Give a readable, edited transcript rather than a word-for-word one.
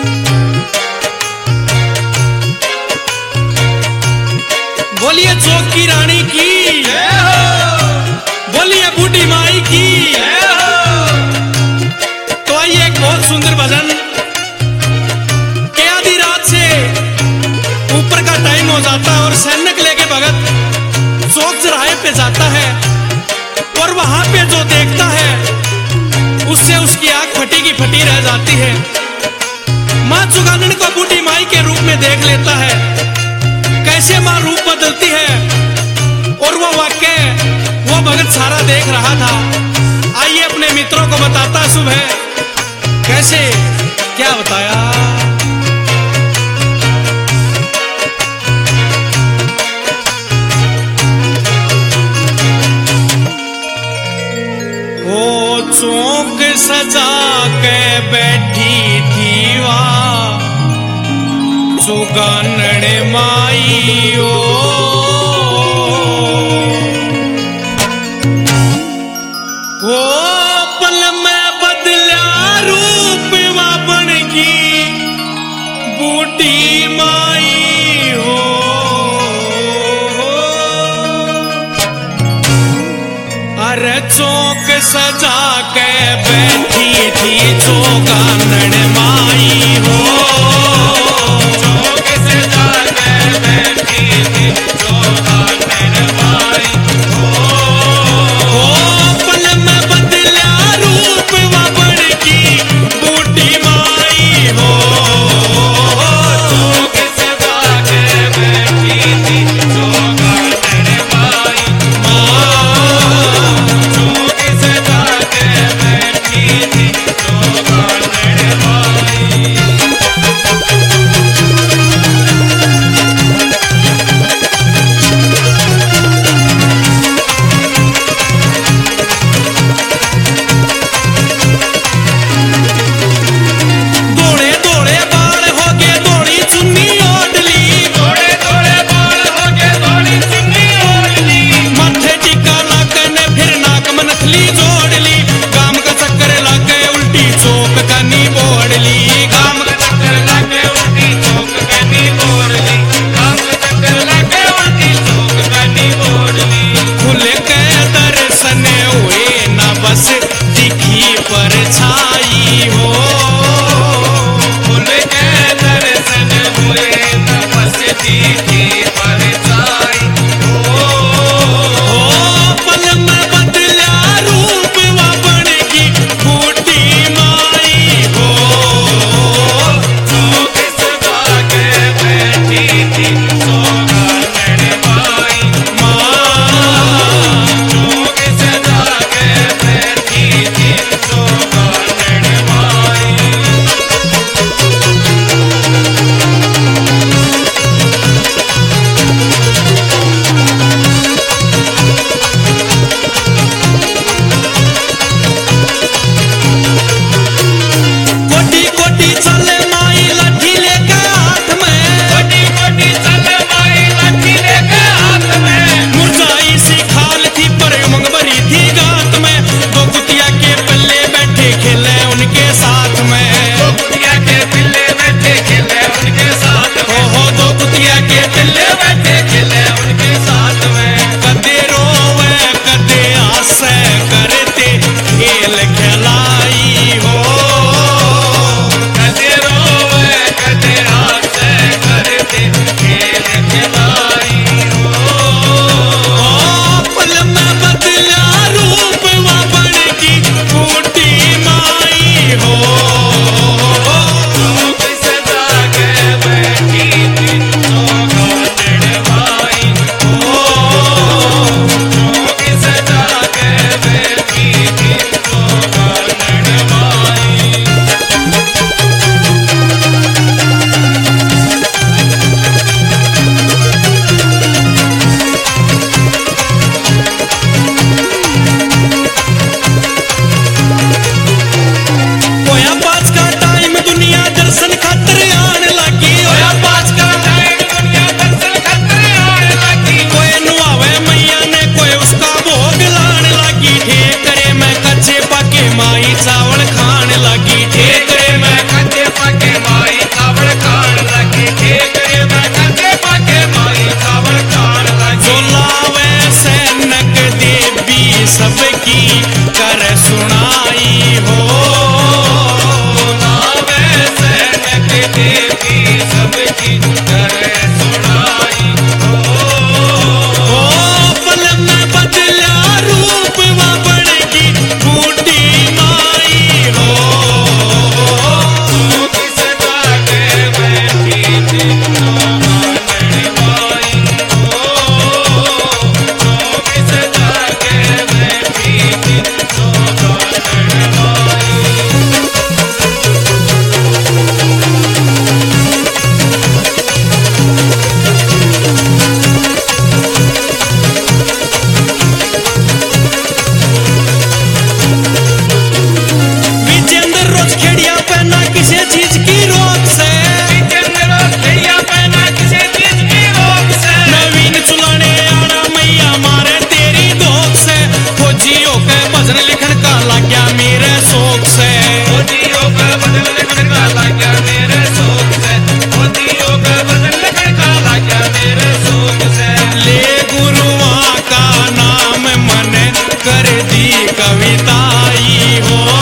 बोलिए चौक की रानी की, बोलिए बूढ़ी माई की। तो आइए एक बहुत सुंदर भजन के आधी रात से ऊपर का टाइम हो जाता है और सैनिक लेके भगत चौक चौराहे पे जाता है और वहां पे जो देखता है उससे उसकी आंख फटी की फटी रह जाती है। माँ चुगानन को बूढ़ी माई के रूप में देख लेता है, कैसे माँ रूप बदलती है और वो वाक्य वो भगत सारा देख रहा था। आइए अपने मित्रों को बताता सुबह कैसे क्या बताया। ओ चौक सजा के बैठी थी वहाँ चुगानन माई ओ, पल में बदला रूप वा बन की बूढ़ी माई हो। अरे चौक सजा के बैठी थी चुगानन माई हो, चौक सजा के बैठी थी चुगानन माई हो। पल में बदला रूप वा बन की बूढ़ी माई हो, चौक सजा के बैठी थी चुगानन माई चौक सजा के बैठी थी चुगानन माई। कर सुनाई हो। नावे सैनक देवी सबकी कर सुनाई हो। ओ पल में बदला रूप व बड़की बूढ़ी माई हो। किस जागे बैठी थी मानने वाई हो। किस जागे बैठी थी मानने वाई। विजेंद्र रोज खेड़िया पहना किसी चीज की रोक से। नवीन चुलाने आना मैया मारे तेरी दोख से। फौजियों के भजन लिखन का लाग्या मेरे शौक से। ले गुरुआ का नाम मन कर दी कविताई हो।